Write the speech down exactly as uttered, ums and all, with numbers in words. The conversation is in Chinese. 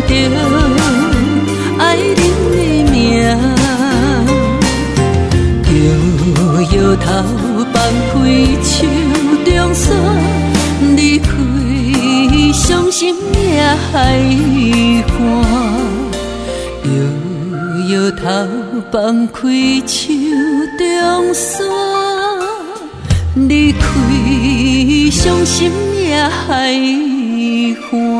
着爱人的名，摇摇头放开手中线，离开伤心也害寒。摇摇头放开手中线，离开伤心也害寒。